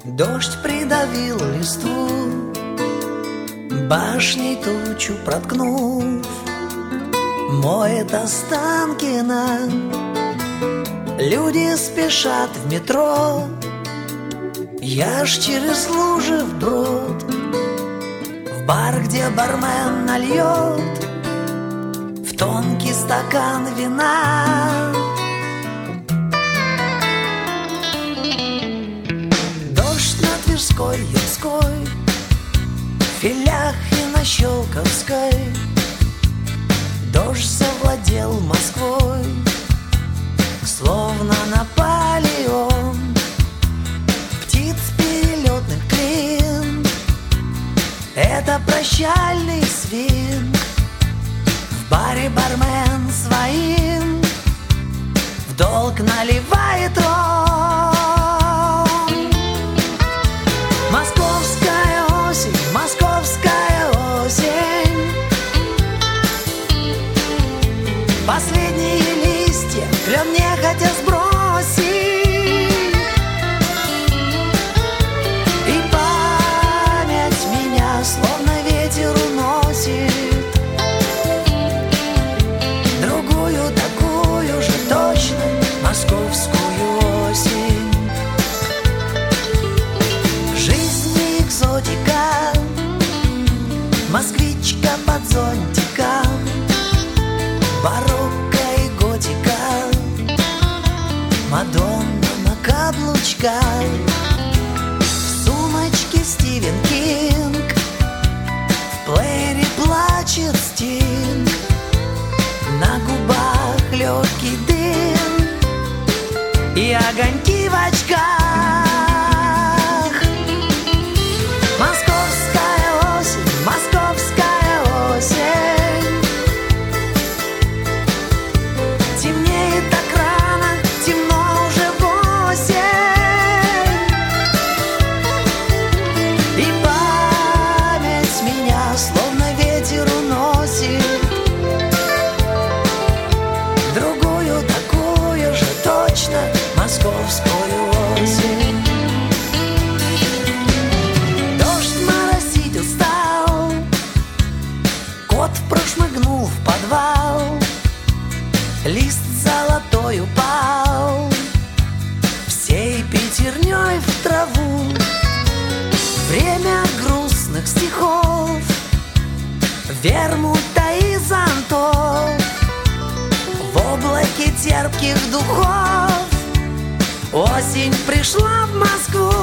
Дождь придавил листву, башней тучу проткнув, моет Останкино. Люди спешат в метро, я ж через лужи вброд, в бар, где бармен нальет в тонкий стакан вина. Дождь на Тверской, Ямской, Филях и на Щелковской. Дождь завладел Москвой, словно Наполеон. Птиц перелетных клин — это прощальный свинг. В баре бармен своим в долг наливает ром. Московская осень, московская осень, последние листья клен нехотя сбросить, и память меня словно ветер уносит. Другую такую же точно московскую осень. Жизнь не экзотика, москвичка под зонтиком, барокко и готика, Мадонна на каблучках. В сумочке Стивен Кинг, в плеере плачет Стинг, на губах легкий дым и огоньки в очках. Московская осень, московская осень, темнеет так рано, темно уже 8, и память меня словно ветер уносит. Другую такую же точно московскую осень. Дождь моросить устал, кот прошмыгнул в подвал, лист золотой упал всей пятерней в траву. Время грустных стихов, вермута и зонтов, в облаке терпких духов осень пришла в Москву.